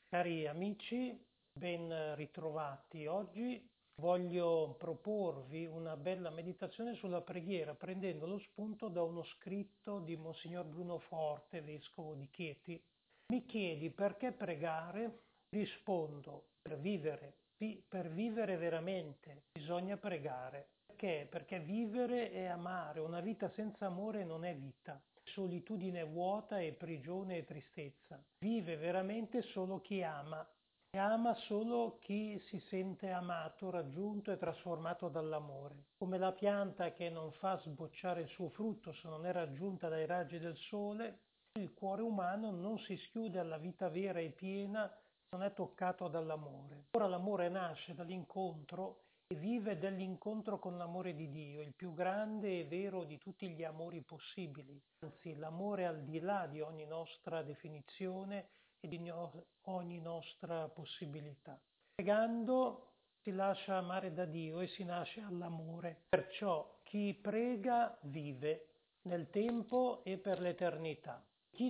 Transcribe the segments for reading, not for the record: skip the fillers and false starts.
Cari amici, ben ritrovati. Oggi voglio proporvi una bella meditazione sulla preghiera, prendendo lo spunto da uno scritto di Monsignor Bruno Forte, vescovo di Chieti. Mi chiedi perché pregare? Rispondo, per vivere. Per vivere veramente bisogna pregare. Perché? Perché vivere è amare, una vita senza amore non è vita. Solitudine vuota e prigione e tristezza. Vive veramente solo chi ama. E ama solo chi si sente amato, raggiunto e trasformato dall'amore. Come la pianta che non fa sbocciare il suo frutto se non è raggiunta dai raggi del sole, il cuore umano non si schiude alla vita vera e piena se non è toccato dall'amore. Ora l'amore nasce dall'incontro e vive dell'incontro con l'amore di Dio, il più grande e vero di tutti gli amori possibili, anzi l'amore al di là di ogni nostra definizione e di ogni nostra possibilità. Pregando si lascia amare da Dio e si nasce all'amore. Perciò chi prega vive nel tempo e per l'eternità. Chi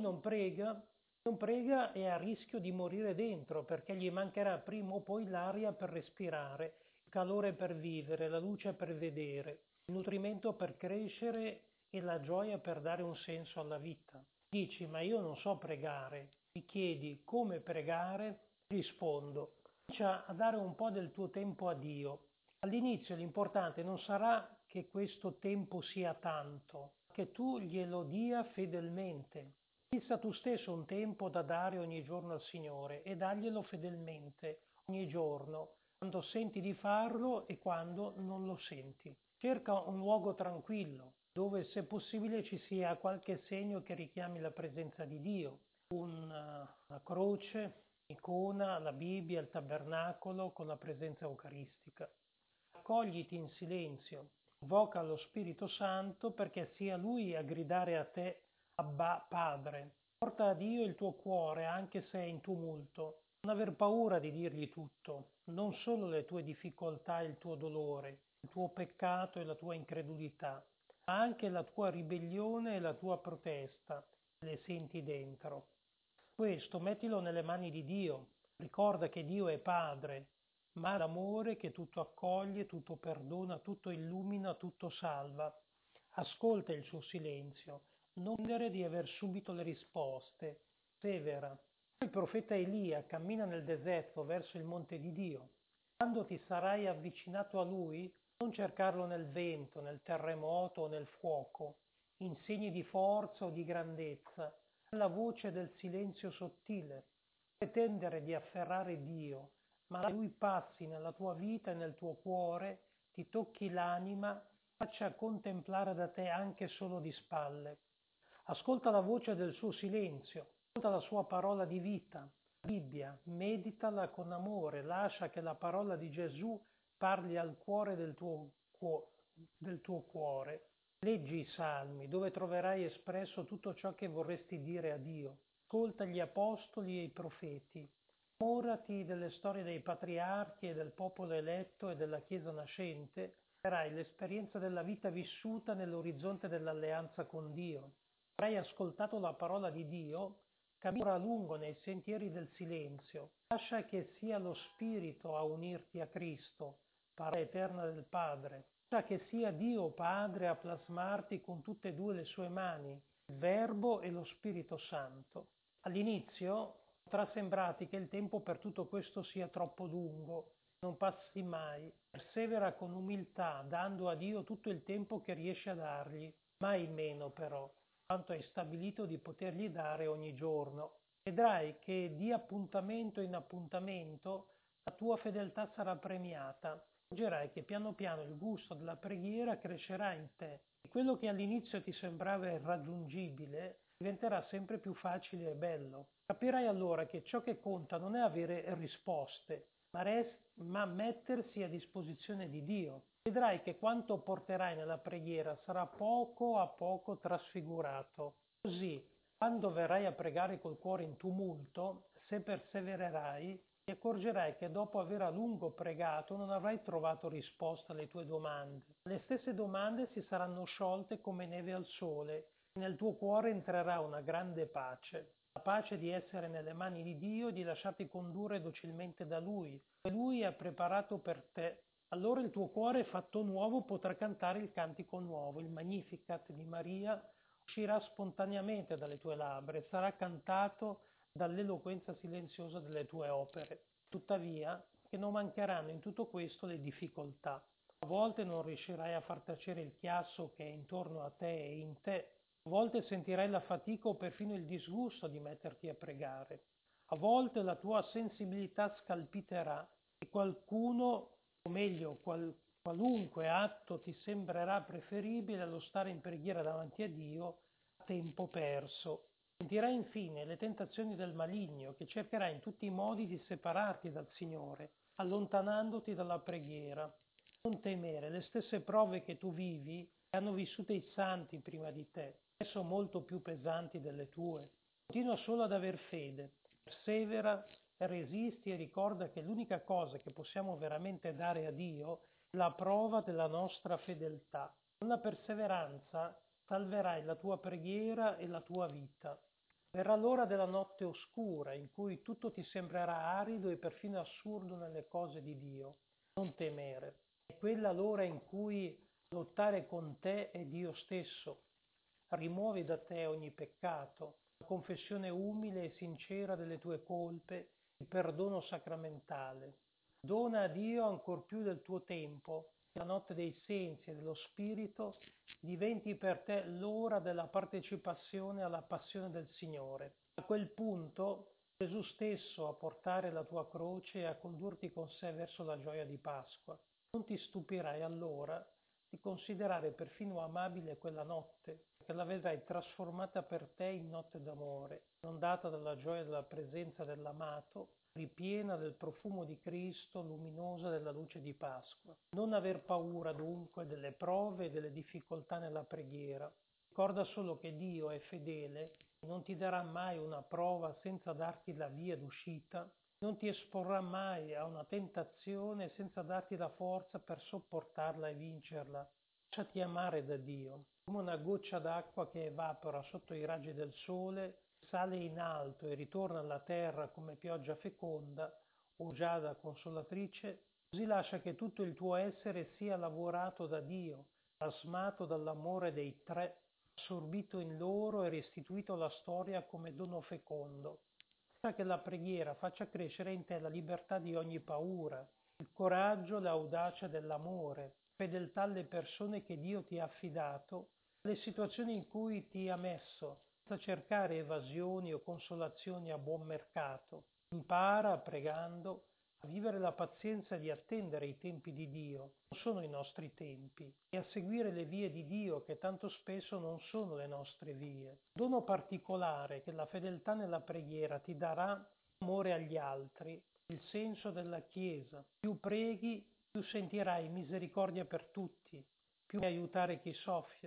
non prega è a rischio di morire dentro perché gli mancherà prima o poi l'aria per respirare, il calore per vivere, la luce per vedere, il nutrimento per crescere e la gioia per dare un senso alla vita. Dici, ma io non so pregare. Mi chiedi come pregare? Rispondo, comincia a dare un po' del tuo tempo a Dio. All'inizio l'importante non sarà che questo tempo sia tanto, che tu glielo dia fedelmente. Fissa tu stesso un tempo da dare ogni giorno al Signore e daglielo fedelmente ogni giorno, quando senti di farlo e quando non lo senti. Cerca un luogo tranquillo, dove se possibile ci sia qualche segno che richiami la presenza di Dio, una croce, un'icona, la Bibbia, il tabernacolo con la presenza eucaristica. Accogliti in silenzio, invoca lo Spirito Santo perché sia Lui a gridare a te, Abba Padre. Porta a Dio il tuo cuore anche se è in tumulto. Non aver paura di dirgli tutto, non solo le tue difficoltà e il tuo dolore, il tuo peccato e la tua incredulità, ma anche la tua ribellione e la tua protesta, se le senti dentro. Questo mettilo nelle mani di Dio. Ricorda che Dio è Padre, ma è l'amore che tutto accoglie, tutto perdona, tutto illumina, tutto salva. Ascolta il suo silenzio, non credere di aver subito le risposte. Severa. Il profeta Elia cammina nel deserto verso il monte di Dio. Quando ti sarai avvicinato a lui, non cercarlo nel vento, nel terremoto o nel fuoco, in segni di forza o di grandezza, nella voce del silenzio sottile. Pretendere di afferrare Dio, ma che Lui passi nella tua vita e nel tuo cuore, ti tocchi l'anima, faccia contemplare da te anche solo di spalle. Ascolta la voce del suo silenzio, ascolta la sua parola di vita, la Bibbia, meditala con amore, lascia che la parola di Gesù parli al cuore del tuo cuore. Leggi i salmi, dove troverai espresso tutto ciò che vorresti dire a Dio. Ascolta gli apostoli e i profeti. Innamorati delle storie dei patriarchi e del popolo eletto e della Chiesa nascente, avrai l'esperienza della vita vissuta nell'orizzonte dell'alleanza con Dio. Avrai ascoltato la parola di Dio, cammina a lungo nei sentieri del silenzio. Lascia che sia lo Spirito a unirti a Cristo, parola eterna del Padre. Lascia che sia Dio Padre a plasmarti con tutte e due le sue mani, il Verbo e lo Spirito Santo. All'inizio potrà sembrarti che il tempo per tutto questo sia troppo lungo, non passi mai. Persevera con umiltà, dando a Dio tutto il tempo che riesci a dargli, mai meno però, quanto hai stabilito di potergli dare ogni giorno. Vedrai che di appuntamento in appuntamento la tua fedeltà sarà premiata. Accorgerai che piano piano il gusto della preghiera crescerà in te e quello che all'inizio ti sembrava irraggiungibile diventerà sempre più facile e bello. Capirai allora che ciò che conta non è avere risposte, ma mettersi a disposizione di Dio. Vedrai che quanto porterai nella preghiera sarà poco a poco trasfigurato. Così, quando verrai a pregare col cuore in tumulto, se persevererai, ti accorgerai che dopo aver a lungo pregato non avrai trovato risposta alle tue domande. Le stesse domande si saranno sciolte come neve al sole e nel tuo cuore entrerà una grande pace. La capace di essere nelle mani di Dio e di lasciarti condurre docilmente da Lui. Lui ha preparato per te. Allora il tuo cuore fatto nuovo potrà cantare il cantico nuovo, il Magnificat di Maria uscirà spontaneamente dalle tue labbra e sarà cantato dall'eloquenza silenziosa delle tue opere. Tuttavia, che non mancheranno in tutto questo le difficoltà. A volte non riuscirai a far tacere il chiasso che è intorno a te e in te. A volte sentirai la fatica o perfino il disgusto di metterti a pregare. A volte la tua sensibilità scalpiterà e qualcuno, o meglio, qualunque atto ti sembrerà preferibile allo stare in preghiera davanti a Dio a tempo perso. Sentirai infine le tentazioni del maligno che cercherà in tutti i modi di separarti dal Signore, allontanandoti dalla preghiera. Non temere, le stesse prove che tu vivi le hanno vissute i santi prima di te, spesso molto più pesanti delle tue. Continua solo ad aver fede, persevera, resisti e ricorda che l'unica cosa che possiamo veramente dare a Dio è la prova della nostra fedeltà. Con la perseveranza salverai la tua preghiera e la tua vita. Verrà l'ora della notte oscura, in cui tutto ti sembrerà arido e perfino assurdo nelle cose di Dio. Non temere. È quella l'ora in cui lottare con te è Dio stesso. Rimuovi da te ogni peccato, la confessione umile e sincera delle tue colpe, il perdono sacramentale. Dona a Dio ancor più del tuo tempo, la notte dei sensi e dello spirito diventi per te l'ora della partecipazione alla passione del Signore. A quel punto Gesù stesso a portare la tua croce e a condurti con sé verso la gioia di Pasqua. Non ti stupirai allora di considerare perfino amabile quella notte, che la vedrai trasformata per te in notte d'amore, inondata dalla gioia della presenza dell'amato, ripiena del profumo di Cristo, luminosa della luce di Pasqua. Non aver paura dunque delle prove e delle difficoltà nella preghiera. Ricorda solo che Dio è fedele e non ti darà mai una prova senza darti la via d'uscita, non ti esporrà mai a una tentazione senza darti la forza per sopportarla e vincerla. Lasciati amare da Dio, come una goccia d'acqua che evapora sotto i raggi del sole, sale in alto e ritorna alla terra come pioggia feconda o giada consolatrice, così lascia che tutto il tuo essere sia lavorato da Dio, plasmato dall'amore dei tre, assorbito in loro e restituito alla storia come dono fecondo. Lascia che la preghiera faccia crescere in te la libertà di ogni paura, il coraggio, l'audacia dell'amore, fedeltà alle persone che Dio ti ha affidato, alle situazioni in cui ti ha messo, senza cercare evasioni o consolazioni a buon mercato. Impara, pregando, a vivere la pazienza di attendere i tempi di Dio, non sono i nostri tempi, e a seguire le vie di Dio che tanto spesso non sono le nostre vie. Dono particolare che la fedeltà nella preghiera ti darà amore agli altri, il senso della Chiesa. Più preghi, più sentirai misericordia per tutti, più aiutare chi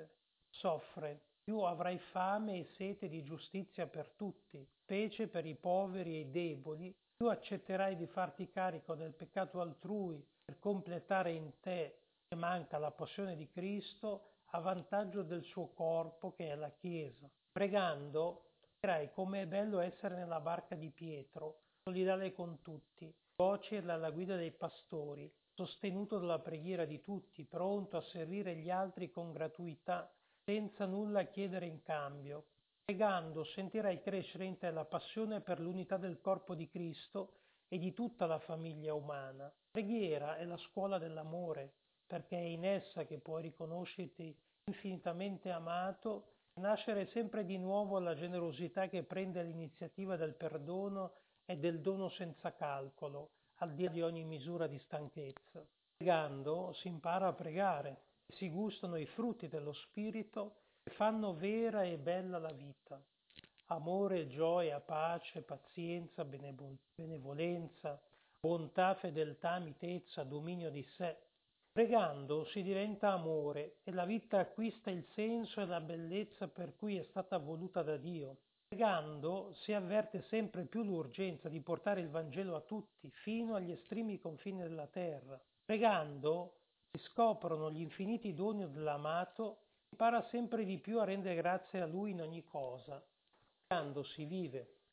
soffre, più avrai fame e sete di giustizia per tutti, specie per i poveri e i deboli, più accetterai di farti carico del peccato altrui per completare in te che manca la passione di Cristo a vantaggio del suo corpo che è la Chiesa. Pregando, capirai com'è bello essere nella barca di Pietro, solidale con tutti, docile alla guida dei pastori, sostenuto dalla preghiera di tutti, pronto a servire gli altri con gratuità, senza nulla chiedere in cambio. Pregando sentirai crescere in te la passione per l'unità del corpo di Cristo e di tutta la famiglia umana. La preghiera è la scuola dell'amore, perché è in essa che puoi riconoscerti infinitamente amato e nascere sempre di nuovo alla generosità che prende l'iniziativa del perdono e del dono senza calcolo, al di là di ogni misura di stanchezza. Pregando si impara a pregare, si gustano i frutti dello Spirito e fanno vera e bella la vita. Amore, gioia, pace, pazienza, benevolenza, bontà, fedeltà, mitezza, dominio di sé. Pregando si diventa amore e la vita acquista il senso e la bellezza per cui è stata voluta da Dio. Pregando si avverte sempre più l'urgenza di portare il Vangelo a tutti, fino agli estremi confini della terra. Pregando si scoprono gli infiniti doni dell'amato e si impara sempre di più a rendere grazie a Lui in ogni cosa. Pregando si vive.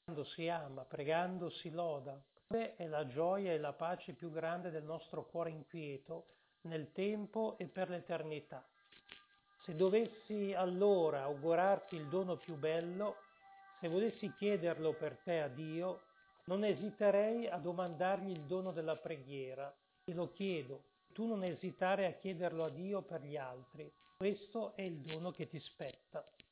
Quando si ama, pregando si loda. È la gioia e la pace più grande del nostro cuore inquieto nel tempo e per l'eternità. Se dovessi allora augurarti il dono più bello, se volessi chiederlo per te a Dio, non esiterei a domandargli il dono della preghiera. Te lo chiedo, tu non esitare a chiederlo a Dio per gli altri. Questo è il dono che ti spetta.